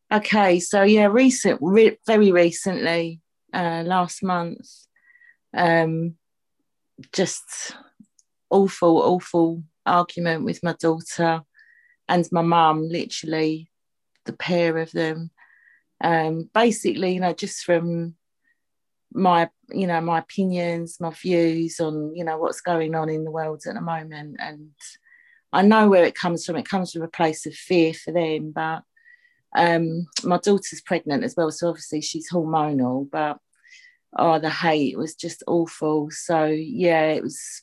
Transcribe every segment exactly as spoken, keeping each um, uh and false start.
Okay, so yeah, recent, re- very recently, uh, last month, um, just awful, awful argument with my daughter and my mum, literally the pair of them. Um, basically, you know, just from my, you know, my opinions, my views on, you know, what's going on in the world at the moment. And I know where it comes from. It comes from a place of fear for them, but um, my daughter's pregnant as well, so obviously she's hormonal, but oh, the hate was just awful. So yeah, it was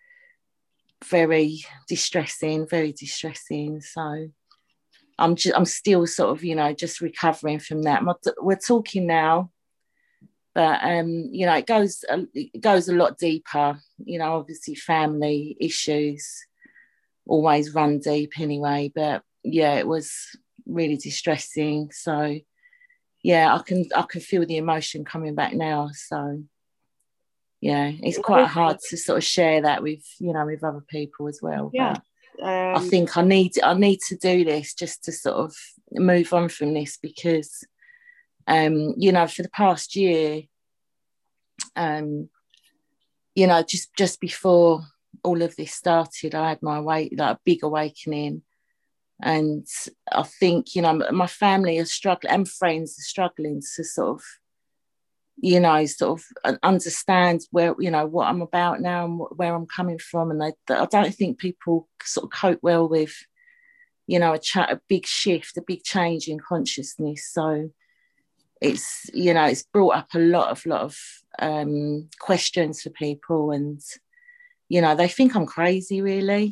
very distressing, very distressing. So I'm just, I'm still sort of, you know, just recovering from that. We're talking now, but um, you know, it goes, it goes a lot deeper. You know, obviously family issues always run deep anyway. But yeah, it was really distressing. So yeah, I can, I can feel the emotion coming back now. So yeah, it's What quite is hard it? to sort of share that with, you know, with other people as well. Yeah. But I Um, think I need I need to do this just to sort of move on from this because um, you know, for the past year, um, you know, just just before all of this started, I had my way like a big awakening. And I think, you know, my family are struggling and friends are struggling to sort of, you know, sort of understand where, you know, what I'm about now and where I'm coming from. And they, I don't think people sort of cope well with, you know, a, cha- a big shift, a big change in consciousness. So it's, you know, it's brought up a lot of, lot of um, questions for people. And, you know, they think I'm crazy, really.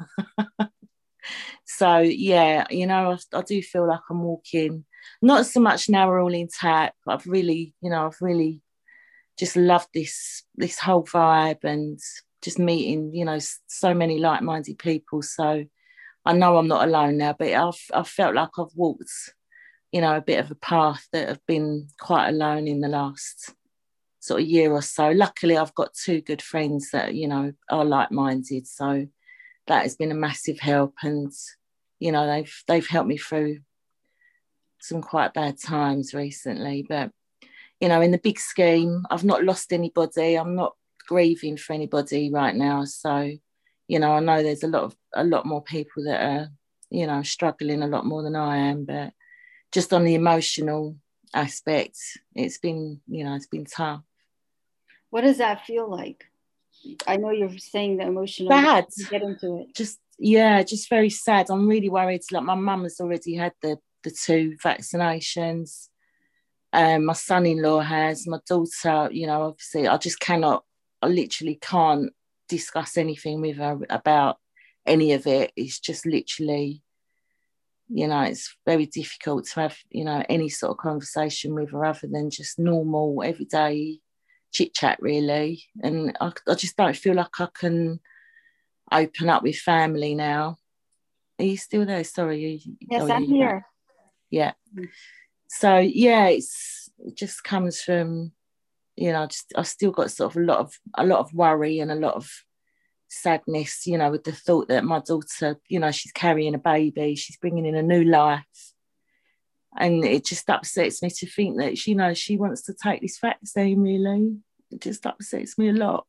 So, yeah, you know, I, I do feel like I'm walking, not so much now we're all intact, but I've really, you know, I've really just loved this this whole vibe and just meeting, you know, so many like-minded people. So I know I'm not alone now, but I've I've felt like I've walked, you know, a bit of a path that have been quite alone in the last sort of year or so. Luckily, I've got two good friends that, you know, are like-minded. So that has been a massive help. And, you know, they've they've helped me through some quite bad times recently. But you know, in the big scheme, I've not lost anybody. I'm not grieving for anybody right now. So, you know, I know there's a lot of a lot more people that are, you know, struggling a lot more than I am. But just on the emotional aspect, it's been, you know, it's been tough. what does that feel like? I know you're saying the emotional, but Sad. get into it. Just yeah, just very sad. I'm really worried. Like my mum has already had the the two vaccinations. Um, my son-in-law has, my daughter, you know, obviously I just cannot, I literally can't discuss anything with her about any of it. It's just literally, you know, it's very difficult to have, you know, any sort of conversation with her other than just normal, everyday chit chat, really. And I, I just don't feel like I can open up with family now. Are you still there? Sorry. Oh, Yes, yeah, I'm you're back. here. Yeah. So, yeah, it's, it just comes from, you know, just I've still got sort of a lot of a lot of worry and a lot of sadness, you know, with the thought that my daughter, you know, she's carrying a baby, she's bringing in a new life, and it just upsets me to think that, you know, she wants to take this vaccine. Really, it just upsets me a lot.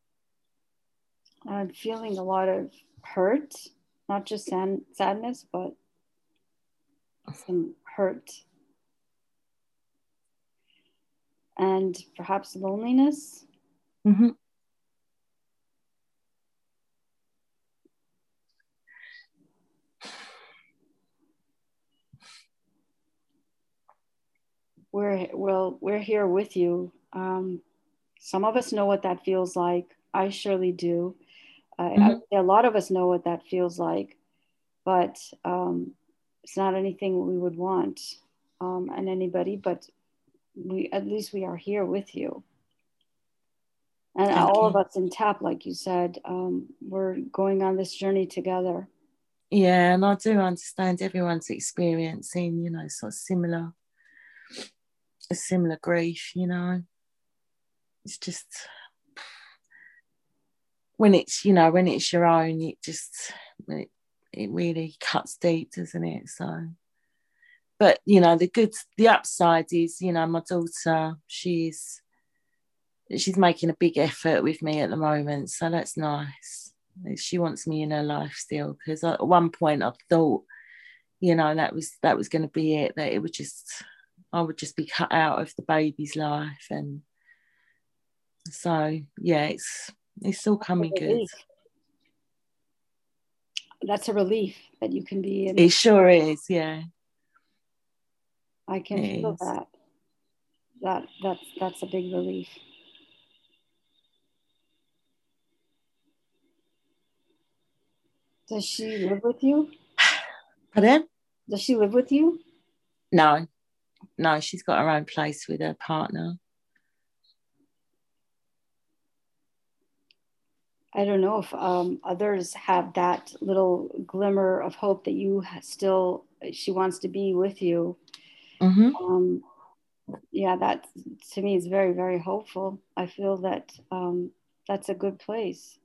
I'm feeling a lot of hurt, not just sad- sadness, but some hurt and perhaps loneliness. Mm-hmm. We're well, we're here with you. Um, some of us know what that feels like. I surely do. I, Mm-hmm. I, a lot of us know what that feels like, but um, it's not anything we would want um, and anybody. But we, at least, we are here with you, and Thank all of you. us in TAP, like you said, um, we're going on this journey together. Yeah, and I do understand everyone's experiencing, you know, sort of similar, a similar grief. You know, it's just when it's, you know, when it's your own, it just it, it really cuts deep, doesn't it? So but you know, the good, the upside is, you know, my daughter, she's she's making a big effort with me at the moment, so that's nice. She wants me in her life still, because at one point I thought, you know, that was that was going to be it, that it would just, I would just be cut out of the baby's life. And so yeah, it's it's all coming good. That's a relief that you can be in. It sure is, yeah. I can it feel is. that. That that's that's a big relief. Does she live with you? Pardon? Does she live with you? No, no, she's got her own place with her partner. I don't know if um, others have that little glimmer of hope that you still, she wants to be with you. Mm-hmm. Um, yeah, that to me is very, very hopeful. I feel that um, that's a good place.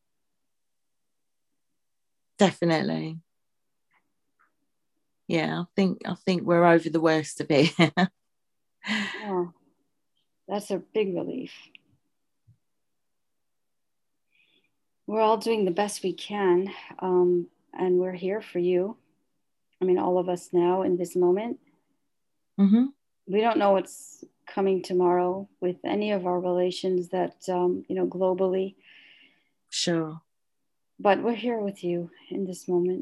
Definitely. Yeah, I think I think we're over the worst of it. Oh, that's a big relief. We're all doing the best we can, um, and we're here for you. I mean, all of us now in this moment. Mm-hmm. We don't know what's coming tomorrow with any of our relations that, um, you know, globally. Sure. But we're here with you in this moment.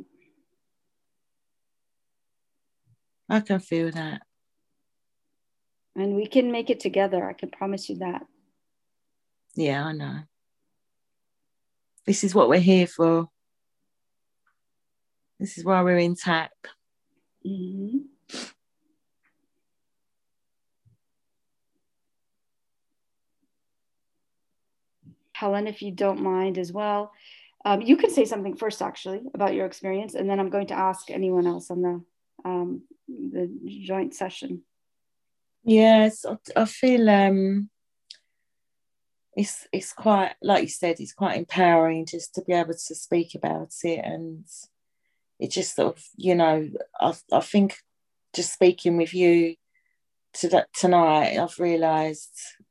I can feel that. And we can make it together. I can promise you that. Yeah, I know. This is what we're here for. This is why we're in T A P. Mm-hmm. Helen, if you don't mind as well, um, you can say something first, actually, about your experience, and then I'm going to ask anyone else on the um, the joint session. Yes, I, I feel um, it's it's quite, like you said, it's quite empowering just to be able to speak about it, and it just sort of, you know, I I think just speaking with you to that tonight, I've realised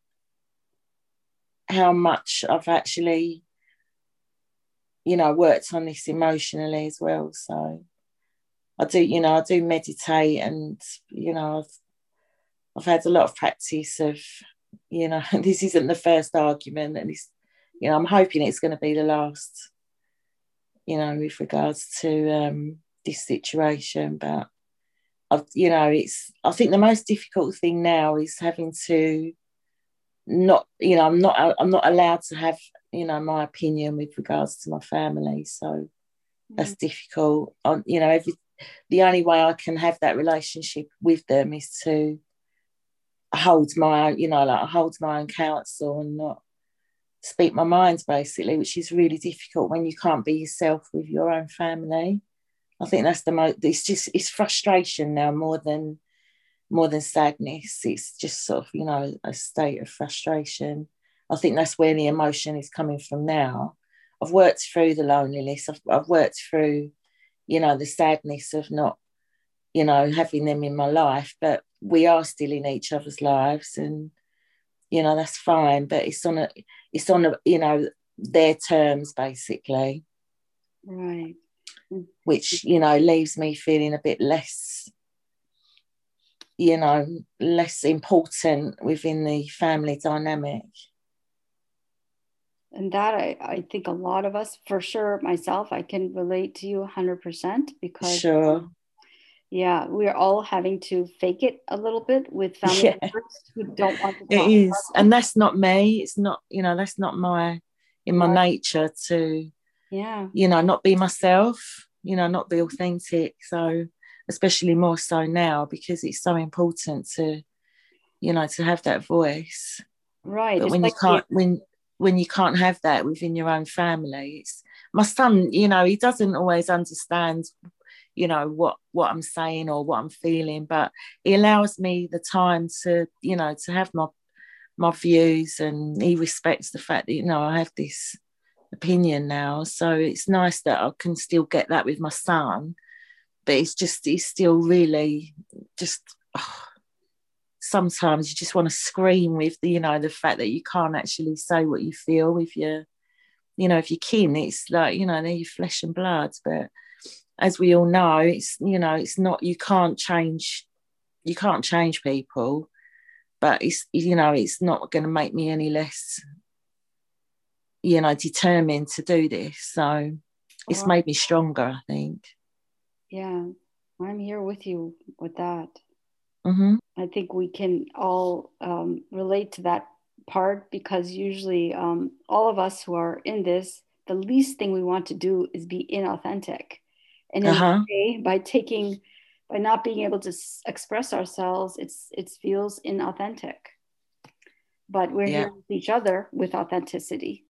how much I've actually, you know, worked on this emotionally as well. So I do, you know, I do meditate, and you know, I've I've had a lot of practice of, you know, this isn't the first argument, and it's, you know, I'm hoping it's going to be the last, you know, with regards to um, this situation. But I've, you know, it's, I think the most difficult thing now is having to not, you know, I'm not, I'm not allowed to have, you know, my opinion with regards to my family. So that's mm. difficult. I, you know, every, the only way I can have that relationship with them is to hold my own, you know, like hold my own counsel and not speak my mind, basically, which is really difficult when you can't be yourself with your own family. I think that's the most, it's just, it's frustration now more than, more than sadness. It's just sort of, you know, a state of frustration. I think that's where the emotion is coming from now. I've worked through the loneliness. I've, I've worked through, you know, the sadness of not, you know, having them in my life, but we are still in each other's lives, and, you know, that's fine, but it's on a, it's on a, you know, their terms, basically. Right. Which, you know, leaves me feeling a bit less, you know, less important within the family dynamic. And that I, I think a lot of us, for sure, myself, I can relate to you one hundred percent, because sure. Um, yeah, we're all having to fake it a little bit with family yeah. members who don't want to talk. It is, and that's not me. It's not, you know, that's not my, in my right. nature to, yeah, you know, not be myself, you know, not be authentic. So, especially more so now, because it's so important to, you know, to have that voice. Right. But it's when like you can't, you- when when you can't have that within your own family, it's, my son, you know, he doesn't always understand, you know, what what I'm saying or what I'm feeling, but he allows me the time to, you know, to have my my views, and he respects the fact that, you know, I have this opinion now. So it's nice that I can still get that with my son, but it's just, it's still really just, oh, sometimes you just want to scream with the, you know, the fact that you can't actually say what you feel with your, you know, if your kin. It's like, you know, they're your flesh and blood. But as we all know, it's, you know, it's not, you can't change, you can't change people, but it's, you know, it's not going to make me any less, you know, determined to do this. So it's Well, made me stronger, I think. yeah, I'm here with you with that. Mm-hmm. I think we can all um, relate to that part, because usually um, all of us who are in this, the least thing we want to do is be inauthentic. And in Uh-huh. a way, by taking, by not being able to s- express ourselves, it's it feels inauthentic. But we're Yeah. here with each other with authenticity.